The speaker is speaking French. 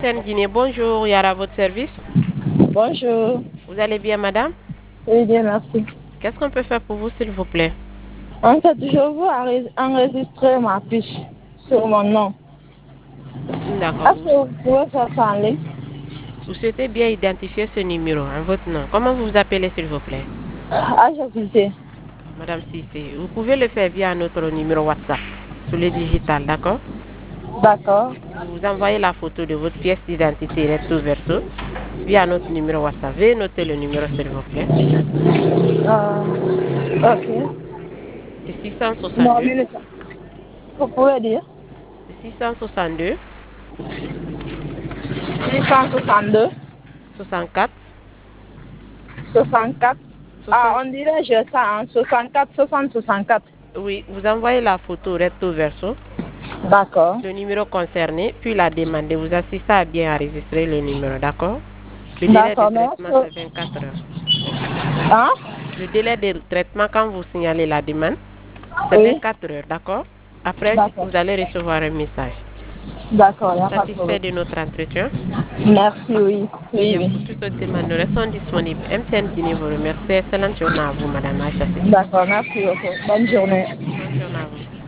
MTN Guinée, bonjour, Yara, à votre service. Bonjour. Vous allez bien, madame? Oui, bien, merci. Qu'est-ce qu'on peut faire pour vous, s'il vous plaît? En fait, je veux enregistrer ma fiche sur mon nom. D'accord. Est-ce que vous pouvez faire ça en ligne? Vous souhaitez bien identifier ce numéro, hein, votre nom. Comment vous vous appelez, s'il vous plaît? HSBC. Madame Cissé, vous pouvez le faire via notre numéro WhatsApp, sur le digital, d'accord? D'accord. Vous envoyez la photo de votre pièce d'identité recto verso via notre numéro WhatsApp. Veuillez noter le numéro, s'il vous plaît. Ok. C'est Non, 662, minute. Vous pouvez dire 662, 662, 64, 64. Ah, 60. on dirait je ça, hein, 64, 60, 64. Oui, vous envoyez la photo recto verso, D'accord. le numéro concerné, puis la demande. Vous assistez à bien enregistrer le numéro, d'accord? Le délai de D'accord, mais est-ce traitement, c'est que... 24 heures. Hein? Le délai de traitement, quand vous signalez la demande, c'est Oui. 24 heures, d'accord? Après, D'accord. vous allez recevoir un message. D'accord, il n'y a pas de Satisfait problème. de notre entretien? Merci, oui. Oui, Bien, oui. pour toute autre demande, nous restons disponibles. MTN Guinée vous remercie. Excellente journée à vous, Madame Aïcha Sissi. D'accord, merci beaucoup. Bonne journée. Bonne journée à vous.